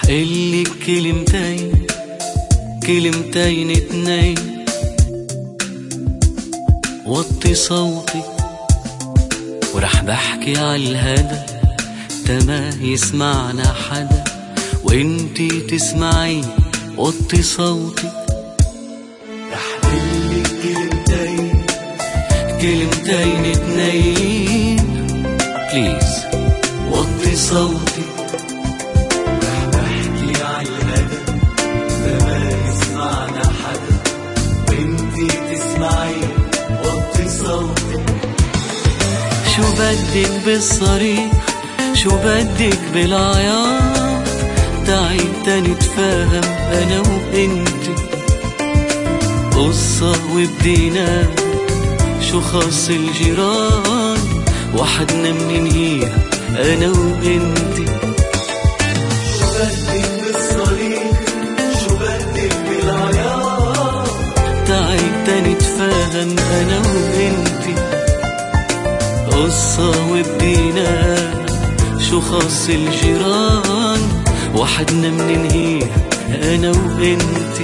اللي كلمتين كلمتين اتنين، وطي صوتي ورح بحكي عالهدى، ما يسمعنا حدا وانتي تسمعي. وطي صوتي رح قلك كلمتين كلمتين اتنين، بليز وطي صوتي رح بحكي عالهدى، ما يسمعنا حدا وانتي تسمعي. وطي صوتي. شو بدك بالصريخ، شو بدك بالعياط، تعي تنتفاهم انا وانتي. قصة وبدينا شو خاص الجيران، وحدنا مننهيها انا وانتي. شو بدك بالصريخ، شو بدك بالعياط، تعي تنتفاهم انا وانتي. قصة وبدينا شو خاص الجيران، وحدنا مننهيها انا وانتي.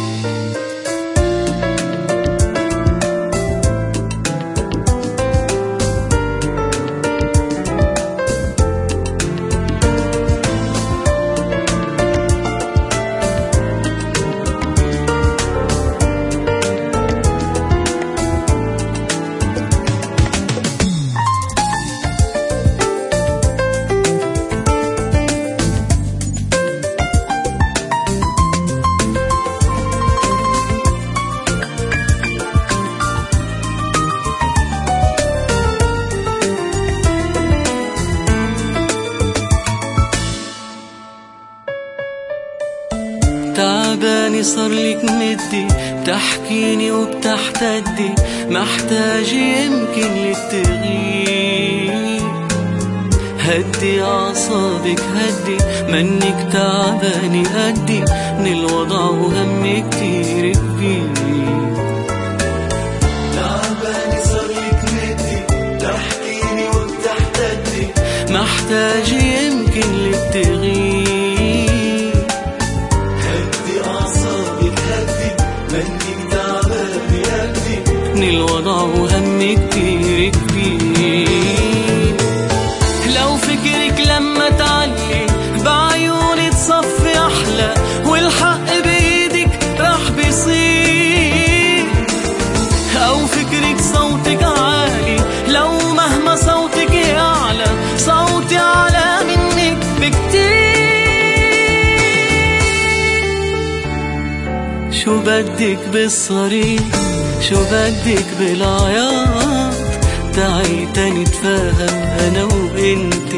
تعباني صارلك مدي، بتحكيني وبتحتدي، محتاج يمكن للتغيير. هدي أعصابك هدي، منك تعباني قدي، من الوضع وهم كتير كبير. تعباني صارلك مدي، بتحكيني وبتحتدي، محتاج يمكن للتغيير. من الوضع وهم كتير كبير. لو فكرك لما تعلي بعيوني تصفي أحلى، والحق بإيدك رح بيصير. أو فكرك صوتك عالي، لو مهما صوتك يعلى صوتي أعلى منك بكتير. شو بدك بالصريخ، شو بدك بالعياط، تعي تنتفاهم انا وانتي.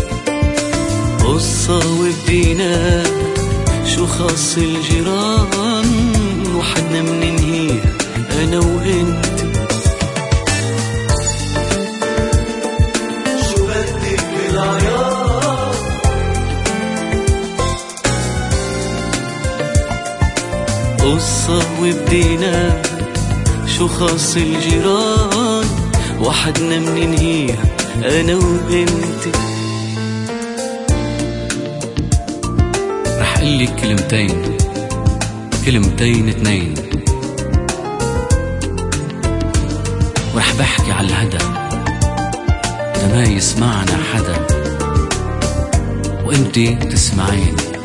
قصة وبدينا شو خاص الجيران، وحدنا مننهيها انا وانتي. شو بدك بالعياط، قصة وبدينا شو خاص الجيران، وحدنا مننهيها انا وانتي. رح قلك كلمتين كلمتين اتنين، ورح بحكي عالهدى، ما يسمعنا حدا وانتي تسمعين.